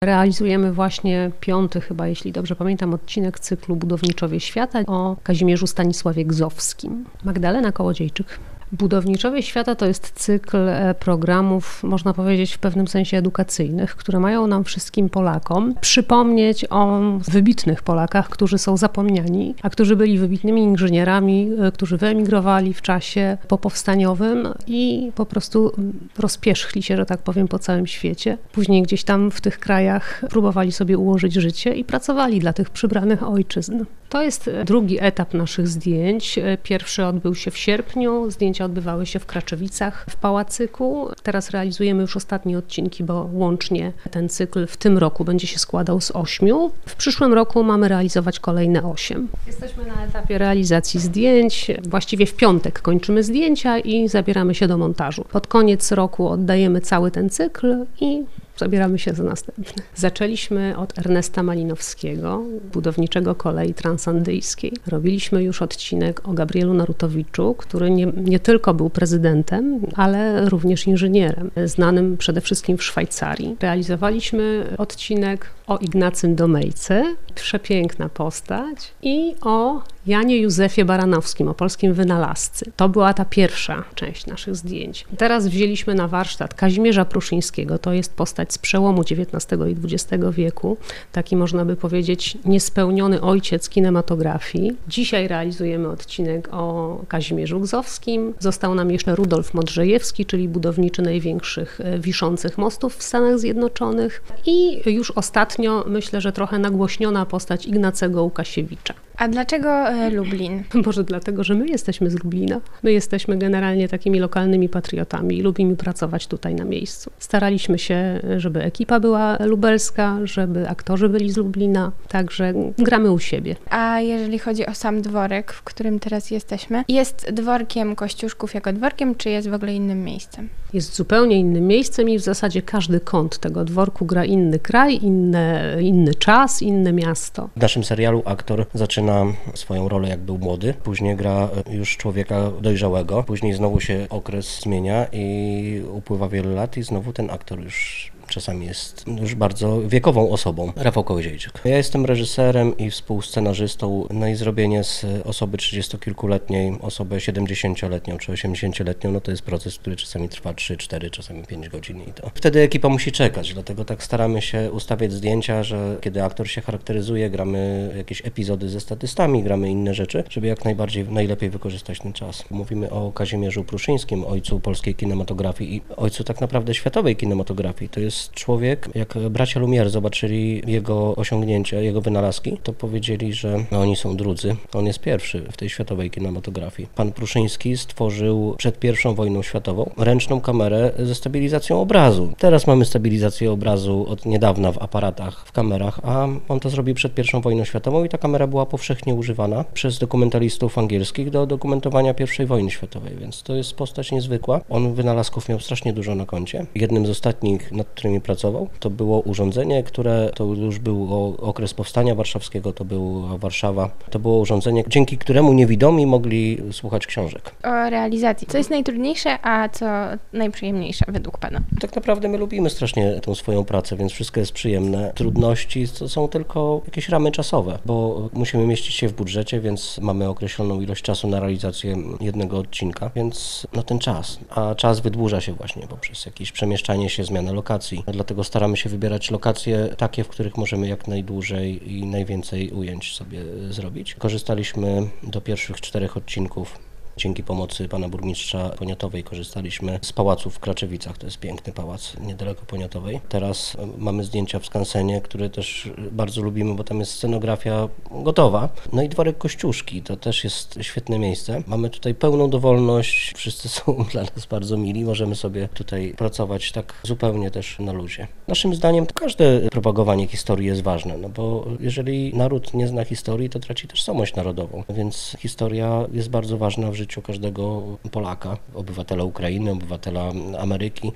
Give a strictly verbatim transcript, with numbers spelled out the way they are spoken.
Realizujemy właśnie piąty chyba, jeśli dobrze pamiętam, odcinek cyklu Budowniczowie Świata o Kazimierzu Stanisławie Gzowskim. Magdalena Kołodziejczyk. Budowniczowie Świata to jest cykl programów, można powiedzieć w pewnym sensie edukacyjnych, które mają nam wszystkim Polakom przypomnieć o wybitnych Polakach, którzy są zapomniani, a którzy byli wybitnymi inżynierami, którzy wyemigrowali w czasie popowstaniowym i po prostu rozpierzchli się, że tak powiem, po całym świecie. Później gdzieś tam w tych krajach próbowali sobie ułożyć życie i pracowali dla tych przybranych ojczyzn. To jest drugi etap naszych zdjęć. Pierwszy odbył się w sierpniu, zdjęcia odbywały się w Kraczewicach, w Pałacyku. Teraz realizujemy już ostatnie odcinki, bo łącznie ten cykl w tym roku będzie się składał z ośmiu. W przyszłym roku mamy realizować kolejne osiem. Jesteśmy na etapie realizacji zdjęć. Właściwie w piątek kończymy zdjęcia i zabieramy się do montażu. Pod koniec roku oddajemy cały ten cykl i zabieramy się za następny. Zaczęliśmy od Ernesta Malinowskiego, budowniczego kolei transandyjskiej. Robiliśmy już odcinek o Gabrielu Narutowiczu, który nie, nie tylko był prezydentem, ale również inżynierem, znanym przede wszystkim w Szwajcarii. Realizowaliśmy odcinek o Ignacym Domejce, przepiękna postać, i o Janie Józefie Baranowskim, o polskim wynalazcy. To była ta pierwsza część naszych zdjęć. Teraz wzięliśmy na warsztat Kazimierza Pruszyńskiego. To jest postać z przełomu dziewiętnastego i dwudziestego wieku. Taki, można by powiedzieć, niespełniony ojciec kinematografii. Dzisiaj realizujemy odcinek o Kazimierzu Gzowskim. Został nam jeszcze Rudolf Modrzejewski, czyli budowniczy największych wiszących mostów w Stanach Zjednoczonych. I już ostatnio, myślę, że trochę nagłośniona postać Ignacego Łukasiewicza. A dlaczego Lublin? Może dlatego, że my jesteśmy z Lublina. My jesteśmy generalnie takimi lokalnymi patriotami i lubimy pracować tutaj na miejscu. Staraliśmy się, żeby ekipa była lubelska, żeby aktorzy byli z Lublina, także gramy u siebie. A jeżeli chodzi o sam dworek, w którym teraz jesteśmy, jest dworkiem Kościuszków jako dworkiem, czy jest w ogóle innym miejscem? Jest zupełnie innym miejscem i w zasadzie każdy kąt tego dworku gra inny kraj, inne, inny czas, inne miasto. W naszym serialu aktor zaczyna swoją rolę, jak był młody, później gra już człowieka dojrzałego, później znowu się okres zmienia i upływa wiele lat i znowu ten aktor już czasami jest już bardzo wiekową osobą. Rafał Kołodziejczyk. Ja jestem reżyserem i współscenarzystą, no i zrobienie z osoby trzydziestokilkuletniej osobę siedemdziesięcioletnią czy osiemdziesięcioletnią, no to jest proces, który czasami trwa trzy, cztery, czasami pięć godzin i to wtedy ekipa musi czekać, dlatego tak staramy się ustawiać zdjęcia, że kiedy aktor się charakteryzuje, gramy jakieś epizody ze statystami, gramy inne rzeczy, żeby jak najbardziej, najlepiej wykorzystać ten czas. Mówimy o Kazimierzu Pruszyńskim, ojcu polskiej kinematografii i ojcu tak naprawdę światowej kinematografii. To jest człowiek, jak bracia Lumière zobaczyli jego osiągnięcia, jego wynalazki, to powiedzieli, że no, oni są drudzy. On jest pierwszy w tej światowej kinematografii. Pan Pruszyński stworzył przed pierwszą wojną światową ręczną kamerę ze stabilizacją obrazu. Teraz mamy stabilizację obrazu od niedawna w aparatach, w kamerach, a on to zrobił przed pierwszą wojną światową i ta kamera była powszechnie używana przez dokumentalistów angielskich do dokumentowania pierwszej wojny światowej, więc to jest postać niezwykła. On wynalazków miał strasznie dużo na koncie. Jednym z ostatnich, nad którymi pracował, to było urządzenie, które to już był okres powstania warszawskiego, to była Warszawa. To było urządzenie, dzięki któremu niewidomi mogli słuchać książek. O realizacji. Co jest najtrudniejsze, a co najprzyjemniejsze według Pana? Tak naprawdę my lubimy strasznie tą swoją pracę, więc wszystko jest przyjemne. Trudności to są tylko jakieś ramy czasowe, bo musimy mieścić się w budżecie, więc mamy określoną ilość czasu na realizację jednego odcinka, więc no ten czas, a czas wydłuża się właśnie poprzez jakieś przemieszczanie się, zmianę lokacji. Dlatego staramy się wybierać lokacje takie, w których możemy jak najdłużej i najwięcej ujęć sobie zrobić. Korzystaliśmy do pierwszych czterech odcinków. Dzięki pomocy pana burmistrza Poniatowej korzystaliśmy z pałacu w Kraczewicach. To jest piękny pałac niedaleko Poniatowej. Teraz mamy zdjęcia w skansenie, które też bardzo lubimy, bo tam jest scenografia gotowa. No i dworek Kościuszki, to też jest świetne miejsce. Mamy tutaj pełną dowolność, wszyscy są dla nas bardzo mili. Możemy sobie tutaj pracować tak zupełnie też na luzie. Naszym zdaniem to każde propagowanie historii jest ważne, no bo jeżeli naród nie zna historii, to traci tożsamość narodową, więc historia jest bardzo ważna w życiu każdego Polaka, obywatela Ukrainy, obywatela Ameryki.